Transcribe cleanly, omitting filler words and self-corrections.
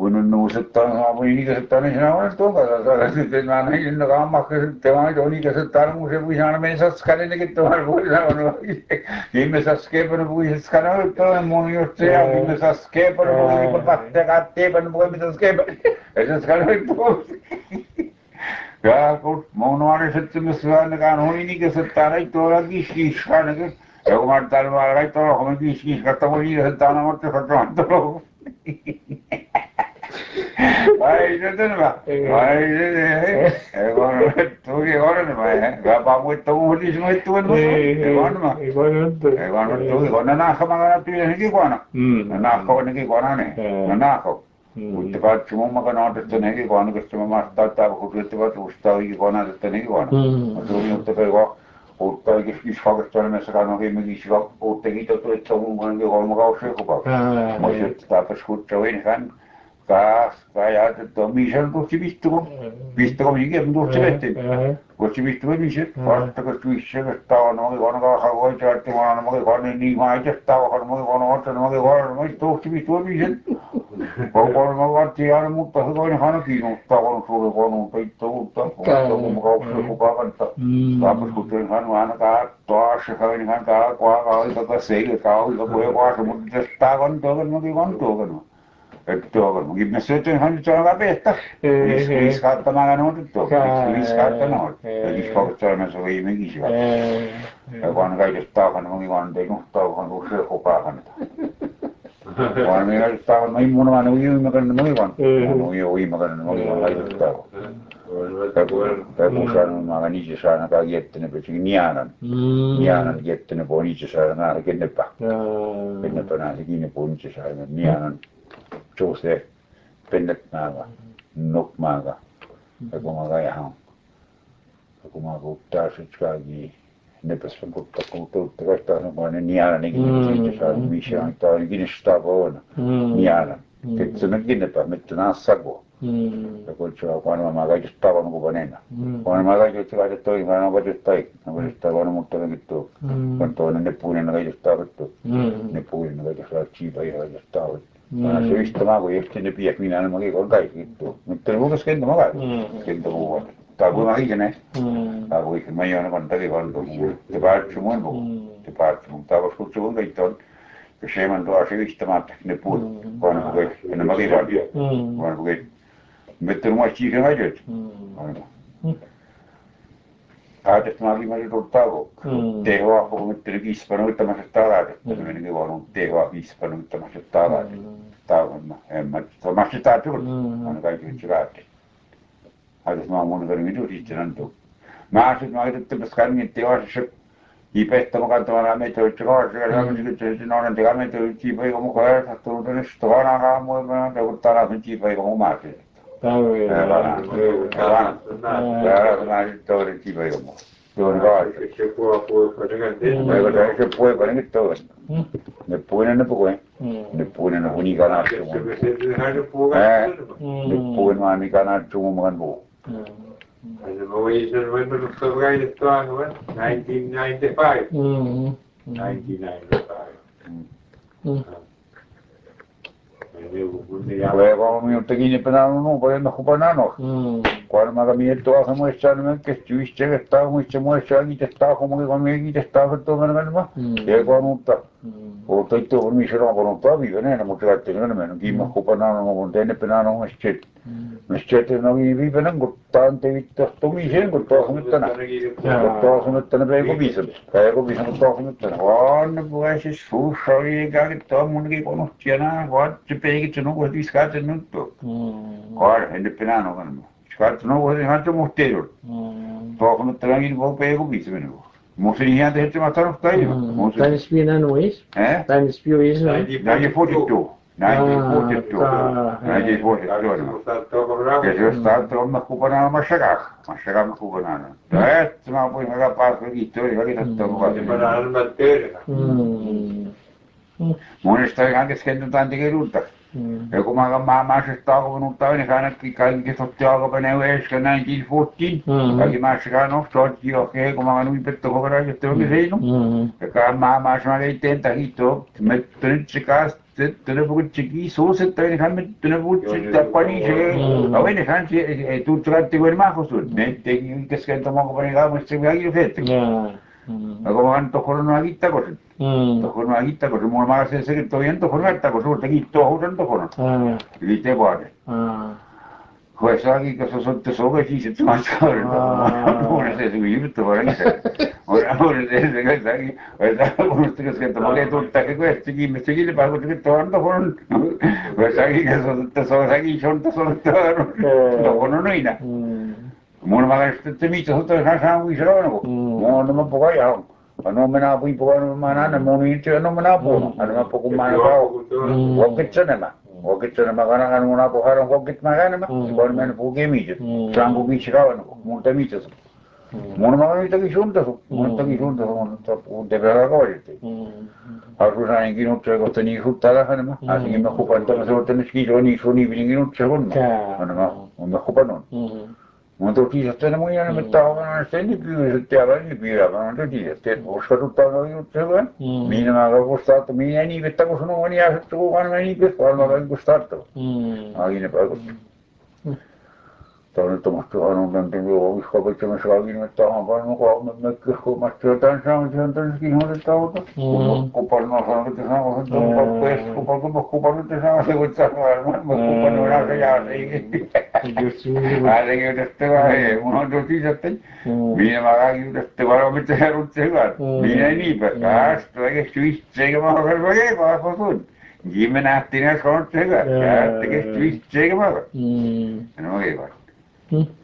kun nuusettaan aamuin ikäisettaan, niin sinä olet tuon kanssa saada. Sitten mä näin sinne kaammakkaset, te vaan on ikäisettaan, kun se puisaan meni saskaninnekin tuohon puisaan. Kimme saskeepan puisaan, oli toinen mun just se, ja kimme saskeepan puisaan, patte katteepan puisaan saskeepan. Ja saskan oli tuossa. Ja kun mun nuoriset semmoista ainakaan oli ikäisettaan, ei tuolla kiskiiskaan. Ja kun mä ajattelin, että mä tuolla kun kiskiiskasta mun ikäisettaan, mutta se on tuolla. Ai se terve. Ai se. Ei vaan tuokin kornema. Kapa muita muutisi muita muita. Ei kornema. Ei kornema tuokin kornema nahkama kana työnkin kona. Nahko on nekin kona ne. Nahko. Mutta katso mumma kana että nekin kona, koska mä mastaa täällä kun yrittävät ustaa oikein kona että nekin kona. Mä tulin mutta peko uutta oikein kiskakasta olemassa kana viimekin uutta kiitos että on mun kolme kausia kupaa. Mä sieltä tapas kutsuin hän. Kaja, että missä tuossa pistäkö mihin tuossa vettiin. Tuossa pistäkö missä, vastakos missä, kun tavan oli konkaa havoita, että mä annan mäkin konin niin maitesta tavan, mäkin konin ottanut mäkin konin, tuossa pistäkö missä. Kokoinen vartti aina, mutta se koinen hän kiinnostaa, kun suuri konun peitto uutta, kun mä kaupassa kukaan kantaa. Tapas kutsuin hän ainakaan taas, hän hän kaakaa, aika selkä, aika puheenvaasa, mutta tästä tavan tuokan mäkin kantuokan. Että onkin me syötön hän nyt on kapeetta. Viskauttamaan otettu. Viskauttamaan. Ja kiskauttamaan viimekin syö. Ja kun kaikesta taakan onkin kanteen, taakan usein kopaakan. Kun me kaikesta taakan, mä immun vaan uimakan, mä ivan. Mä uimakan, mä ivan kaikesta taakan. Ja kun sanon, mä olen itse saanut jättänyt, pesikin nianan. Nianan jättänyt, kun on itse saanut nähdä kennepä. Kennepä nähdä kiinni, kun on itse saanut nianan. Jose pendet maaga, nok maaga, ja kun mä kaihan, ja kun mä kuuttaa sit kaikki, nepäs on kuuttaa kaiktaan, kun ne niana nekin siitä saa, missä on, että on kiinnostaa koona, niana, että me kiinnepä, mittä nassako, ja kun se on, kun mä kaikista tavan kuin vanena, kun mä kaikista kaikista toikin, mä vedetään, kun mutta nekin tuo, kun toinen neppuinen kaikista tavattu, neppuinen kaikista saa siipa ja kaikista tavattu. Se ystävä, kun ehti ne piek minä, niin mäkin olen kaikki kittu. Mutta ne kuukas kentä makaa, kentä puhuvat. Tai kun mä ikene, tai kun ikene, mä ei aina kantakin kantaa puhua. Te päätsy mun puhua, te päätsy mun. Tai koska kutsu kun kaikki on, kun se man tuo se ystävä, ne puhut, vaan kun kaikki, ja ne mäkin kantaa. Vaan kun kaikki, mutta nuo siiken ajat. Päätöstä mä olin määrä tullut taukoon. Tehoa, kun mitään kispan uittamassa talat, että ne menikin vaan tehoa kispan uittamassa talat. Taukoon, en mä, se on massa taattunut. Mä olen kaikki nyt se lähti. Päätöstä mä oon mun verran mitu sitten antuu. Mä asun, mä ajattelin, että niin teossa hipestä mä kantamaan meitä yhtä kohdassa. Ja mä sitten sitten olen tekä meitä yhtä hipeikon mukaan ersattunut. Ja nyt tuohon aamuun, mä teukut tanasin hipeikon mukaan. Vanha. Mä sitten toinen hipeikon mukaan. Tuon kaadessa. Se puhuipa nekin toinen. Ne puhuinen ne puhuin. Ne puhuinen ne puhuin ikään aattumaan. Ne puhuin vaan ikään aattumaan puhuu. And the Norwegian women of the right at 1995. 1995. Luego minuutti kiinni penaan nuun paljon kupanano. Kun mä miettii että muissa on me kestyistä että muissa muissa kiitettä kun me kiitettä että mä ja kun mutta otettu on missä on kun viimeinen mutta katsoin että me kiinni kupanano kun teine penaan on sitten no viimeinen kun tante vittu tumisen kun tuossa nyt tänä. Tuossa nyt tänä peikko viisam. Peikko viisam tuossa nyt tänä. On voi siis suussa oli kaikki munkin konustia nää se peikit no voi viskata nyt tuo. Kar hende penaan on. Viskata no voi ihan muhteilla. Tuossa nyt tänäkin voi peikko viisam. Musin ihan tehty mä sanonut päivä. Tän spinan ois? Tän spio is no? 1942. 1942. Ja se jos tahtoo olla kupanaan massakaa. Massakaa kupanaan. Tästä mä puhuin aika paljon kiittoa ja kiitettä mukaan. Monesta ihan keskentytään tekee uutta. Ja kun mä maasesta alkanut toinen ainakin kaikki sotti alkapaneen yhdessä 1914. Kaikki maassakaan on sotti okei, kun mä oon uipettu koko ajan, että onkin seinu. Ja mä maassa mä keitteen tahittua. Mutta nyt se kaas Tuna pukut ciki suset tawin kami tuna pukut cita pani se awin kan si tu trate gue mah kusut ne tegi keskan tomo ko pani kamu mesti lagi fet ako man to kono agita ko to kono agita ko mo ma se to yen to kono agita ko so tegi to hosan to kono lite bade pues aquí que eso te soga y se toma chorro no sé si vive todo ahí ahora desde que está aquí verdad como usted que toma que tú está que cuesta y me sigue le pago que todo ando con pues aquí que eso te soga aquí son te soga todo no no hay nada mo no me este mito eso te deja muy solo no no me puedo ya no me na pui puedo mana mo ni no me na puedo no me puedo mana pao o que chana wakit na magana kan muna po harong wakit magana ma kon men po gemi trango mi chikawa no multa mi tso mo na magana ta ki shunta so mo ta ki shunta so ta po de bela ko wajte aru na ngi no tso to ni hutta la han ma asi ngi ma ko pa ta so ta ni ski so ni bingi no tso no ma ma ko pa no mo to ki sa na mo ya na ta na se ni pi se te ala ni pi la ma to ti te o ska tu ta no yo tso ba mi na ma ko sta to mi ni betta ko no ni ya to kan ni ke ko ma ga gustato ahí ne pa Toinen tuomasta aina mentiin juovissa kopissa me saatiin me tahan no kolme mekkiskommasta jotain saamisen tännekin hoidettauta. Kupanna sanoo, että sanoo, että on koppeessa kupanna, että sanoo, se voi sanoa, mä kupanna on se jääseekin. Ainakin tästä vaan ei, mun on tosi sitten. Minä mä kaikki tästä vaan mitä se rutsekaan. Minä ei niinpä. Tästä oikein syistseekä mä olen oikein vaan Jimme nähtiin näissä kontseekaan. Tästä oikein syistseekä mä olen. No oikein vaan.